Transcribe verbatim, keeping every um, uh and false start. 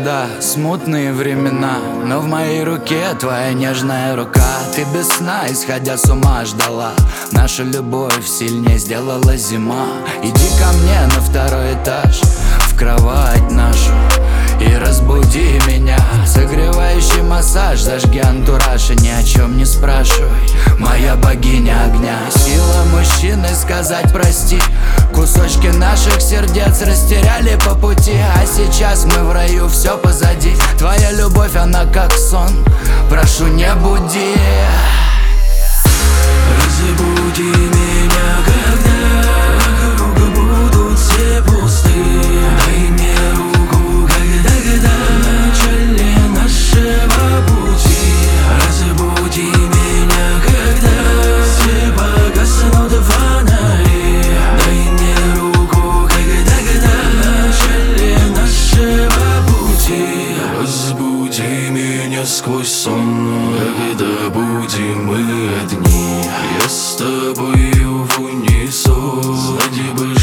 года, смутные времена, но в моей руке твоя нежная рука. Ты без сна, исходя с ума, ждала. Наша любовь сильнее сделала зима. Иди ко мне на второй этаж, в кровать нашу, и разбуди меня. Согревающий массаж, зажги антураж и ни о чем не спрашивай, моя богиня огня. Сила мужчины сказать прости. Кусочки наших сердец растеряли по пути, а сейчас мы в раю, все позади. Твоя любовь, она как сон, прошу, не буди. Разбуди меня, когда вокруг будут все пусты. Дай мне руку, когда, когда в начале нашего пути. Разбуди меня, когда все погаснут фонари. Дай мне руку, когда, когда в начале нашего пути. Разбуди меня сквозь сон, когда будем мы одни. Я с тобою в унисон, знать бы